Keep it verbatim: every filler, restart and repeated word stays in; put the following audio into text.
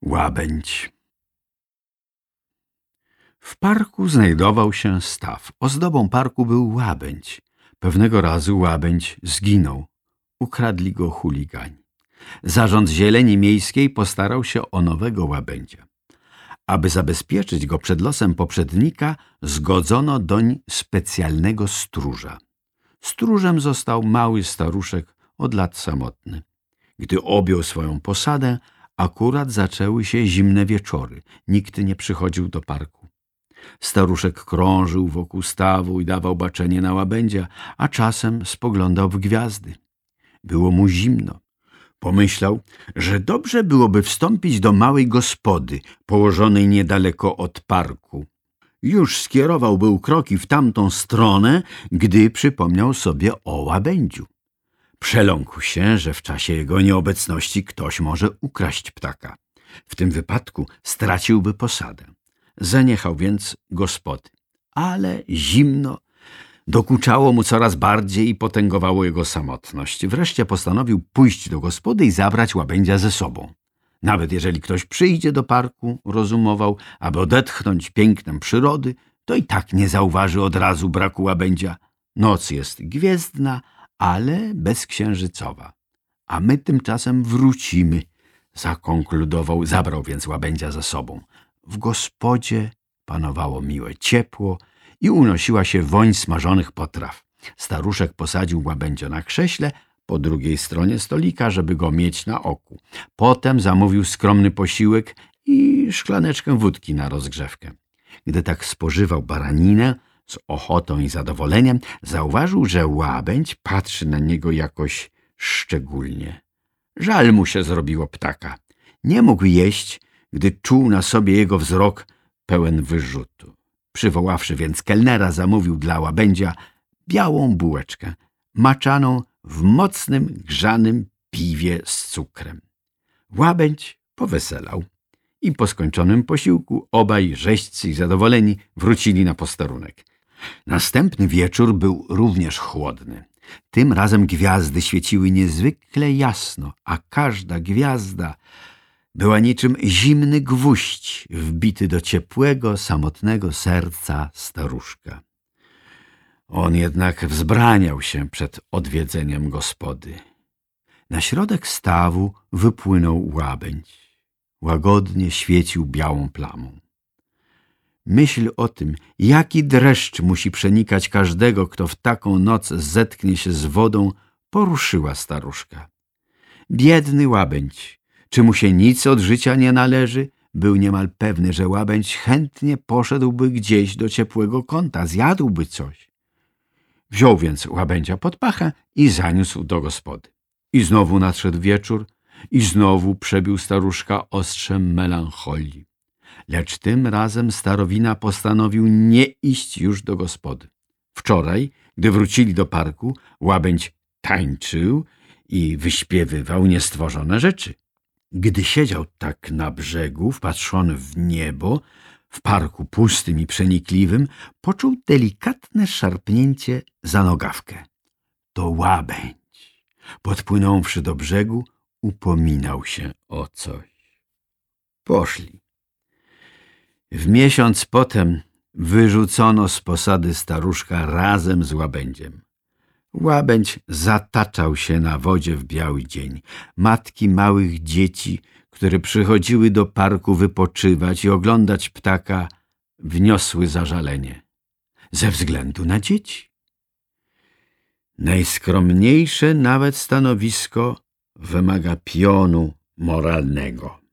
Łabędź. W parku znajdował się staw. Ozdobą parku był łabędź. Pewnego razu łabędź zginął. Ukradli go chuligani. Zarząd Zieleni Miejskiej postarał się o nowego łabędzia. Aby zabezpieczyć go przed losem poprzednika, zgodzono doń specjalnego stróża. Stróżem został mały staruszek od lat samotny. Gdy objął swoją posadę, akurat zaczęły się zimne wieczory. Nikt nie przychodził do parku. Staruszek krążył wokół stawu i dawał baczenie na łabędzia, a czasem spoglądał w gwiazdy. Było mu zimno. Pomyślał, że dobrze byłoby wstąpić do małej gospody, położonej niedaleko od parku. Już skierował był kroki w tamtą stronę, gdy przypomniał sobie o łabędziu. Przeląkł się, że w czasie jego nieobecności ktoś może ukraść ptaka. W tym wypadku straciłby posadę. Zaniechał więc gospody. Ale zimno dokuczało mu coraz bardziej i potęgowało jego samotność. Wreszcie postanowił pójść do gospody i zabrać łabędzia ze sobą. Nawet jeżeli ktoś przyjdzie do parku, rozumował, aby odetchnąć pięknem przyrody, to i tak nie zauważy od razu braku łabędzia. Noc jest gwiezdna, ale bezksiężycowa. A my tymczasem wrócimy, zakonkludował, zabrał więc łabędzia ze sobą. W gospodzie panowało miłe ciepło i unosiła się woń smażonych potraw. Staruszek posadził łabędzia na krześle po drugiej stronie stolika, żeby go mieć na oku. Potem zamówił skromny posiłek i szklaneczkę wódki na rozgrzewkę. Gdy tak spożywał baraninę z ochotą i zadowoleniem, zauważył, że łabędź patrzy na niego jakoś szczególnie. Żal mu się zrobiło ptaka. Nie mógł jeść, gdy czuł na sobie jego wzrok pełen wyrzutu. Przywoławszy więc kelnera, zamówił dla łabędzia białą bułeczkę, maczaną w mocnym, grzanym piwie z cukrem. Łabędź poweselał i po skończonym posiłku obaj rzeźcy i zadowoleni wrócili na posterunek. Następny wieczór był również chłodny. Tym razem gwiazdy świeciły niezwykle jasno, a każda gwiazda była niczym zimny gwóźdź wbity do ciepłego, samotnego serca staruszka. On jednak wzbraniał się przed odwiedzeniem gospody. Na środek stawu wypłynął łabędź. Łagodnie świecił białą plamą. Myśl o tym, jaki dreszcz musi przenikać każdego, kto w taką noc zetknie się z wodą, poruszyła staruszka. Biedny łabędź, czy mu się nic od życia nie należy? Był niemal pewny, że łabędź chętnie poszedłby gdzieś do ciepłego kąta, zjadłby coś. Wziął więc łabędzia pod pachę i zaniósł do gospody. I znowu nadszedł wieczór i znowu przebił staruszka ostrzem melancholii. Lecz tym razem starowina postanowił nie iść już do gospody. Wczoraj, gdy wrócili do parku, łabędź tańczył i wyśpiewywał niestworzone rzeczy. Gdy siedział tak na brzegu, wpatrzony w niebo, w parku pustym i przenikliwym, poczuł delikatne szarpnięcie za nogawkę. To łabędź, podpłynąwszy do brzegu, upominał się o coś. Poszli. W miesiąc potem wyrzucono z posady staruszka razem z łabędziem. Łabędź zataczał się na wodzie w biały dzień. Matki małych dzieci, które przychodziły do parku wypoczywać i oglądać ptaka, wniosły zażalenie. Ze względu na dzieci. Najskromniejsze nawet stanowisko wymaga pionu moralnego.